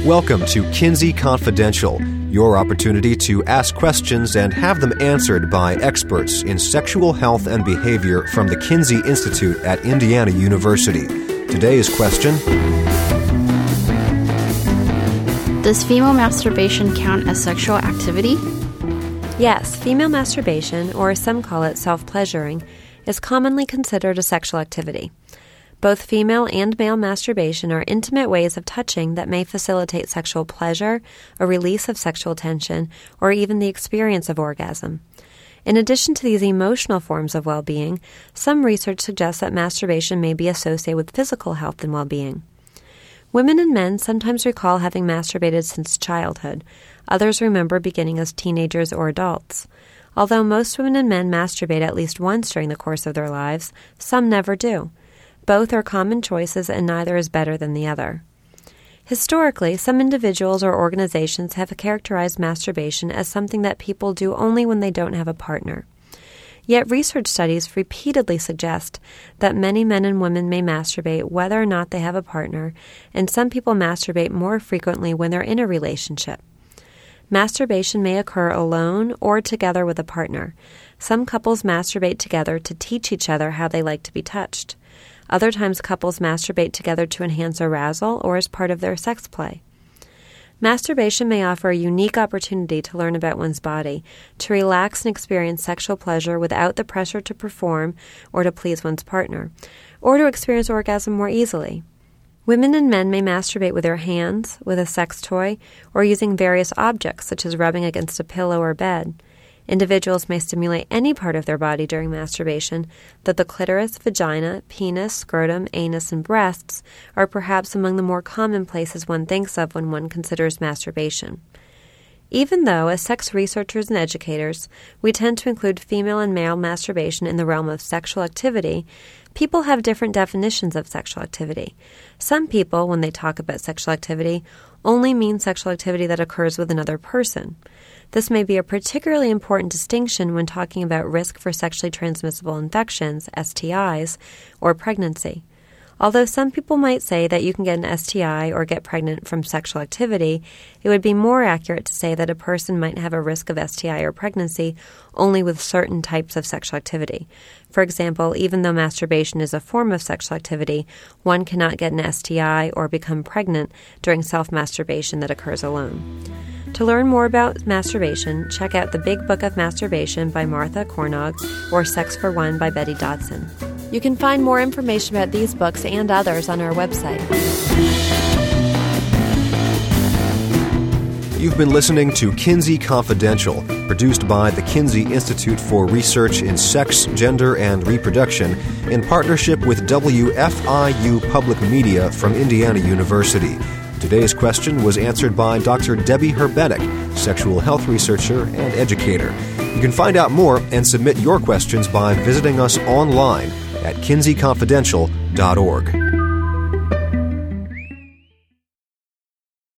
Welcome to Kinsey Confidential, your opportunity to ask questions and have them answered by experts in sexual health and behavior from the Kinsey Institute at Indiana University. Today's question: does female masturbation count as sexual activity? Yes, female masturbation, or as some call it self-pleasuring, is commonly considered a sexual activity. Both female and male masturbation are intimate ways of touching that may facilitate sexual pleasure, a release of sexual tension, or even the experience of orgasm. In addition to these emotional forms of well-being, some research suggests that masturbation may be associated with physical health and well-being. Women and men sometimes recall having masturbated since childhood. Others remember beginning as teenagers or adults. Although most women and men masturbate at least once during the course of their lives, some never do. Both are common choices, and neither is better than the other. Historically, some individuals or organizations have characterized masturbation as something that people do only when they don't have a partner. Yet research studies repeatedly suggest that many men and women may masturbate whether or not they have a partner, and some people masturbate more frequently when they're in a relationship. Masturbation may occur alone or together with a partner. Some couples masturbate together to teach each other how they like to be touched. Other times, couples masturbate together to enhance arousal or as part of their sex play. Masturbation may offer a unique opportunity to learn about one's body, to relax and experience sexual pleasure without the pressure to perform or to please one's partner, or to experience orgasm more easily. Women and men may masturbate with their hands, with a sex toy, or using various objects such as rubbing against a pillow or bed. Individuals may stimulate any part of their body during masturbation, though the clitoris, vagina, penis, scrotum, anus, and breasts are perhaps among the more common places one thinks of when one considers masturbation. Even though, as sex researchers and educators, we tend to include female and male masturbation in the realm of sexual activity, people have different definitions of sexual activity. Some people, when they talk about sexual activity, only mean sexual activity that occurs with another person. This may be a particularly important distinction when talking about risk for sexually transmissible infections, STIs, or pregnancy. Although some people might say that you can get an STI or get pregnant from sexual activity, it would be more accurate to say that a person might have a risk of STI or pregnancy only with certain types of sexual activity. For example, even though masturbation is a form of sexual activity, one cannot get an STI or become pregnant during self-masturbation that occurs alone. To learn more about masturbation, check out The Big Book of Masturbation by Martha Cornog or Sex for One by Betty Dodson. You can find more information about these books and others on our website. You've been listening to Kinsey Confidential, produced by the Kinsey Institute for Research in Sex, Gender, and Reproduction in partnership with WFIU Public Media from Indiana University. Today's question was answered by Dr. Debbie Herbenek, sexual health researcher and educator. You can find out more and submit your questions by visiting us online at kinseyconfidential.org.